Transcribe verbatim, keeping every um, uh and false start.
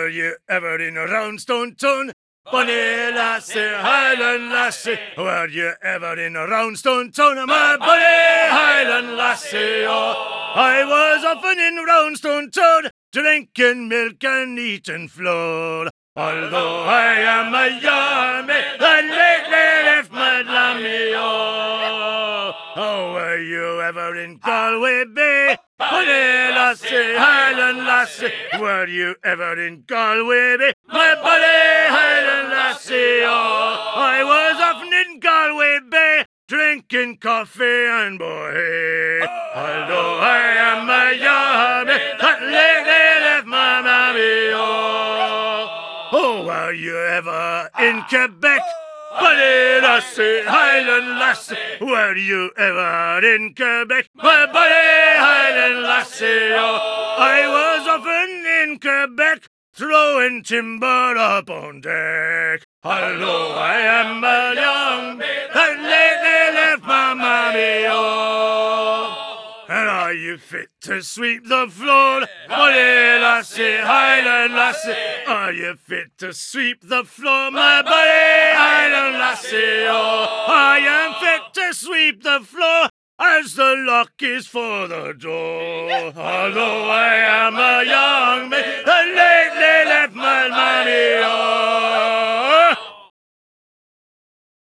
Were you ever in a roundstone tune? Bonnie lassie, Highland lassie, were you ever in a roundstone town? My bonnie Highland lassie, oh, I was often in roundstone town, drinking milk and eating flour. Although I am a young man, I lately left my lammy, oh. Oh, were you ever in Galway Bay? Bonnie lassie, Highland lassie, were you ever in Galway Bay? My bonnie Highland lassie, oh, I was often in Galway Bay, drinking coffee and boy. Although I am a young man, that lately left my mammy, oh. Oh, were you ever in Quebec? Bonnie lassie, Highland lassie, were you ever in Quebec? My bonnie Highland lassie, oh, I was often in Quebec, throwing timber up on deck. Although I am a young man, that lately left my mammy, oh. And are you fit to sweep the floor? Bonnie lassie, Highland lassie, are you fit to sweep the floor? My bonnie Highland lassie, oh, I am fit to sweep the floor as the lock is for the door. Although I am a young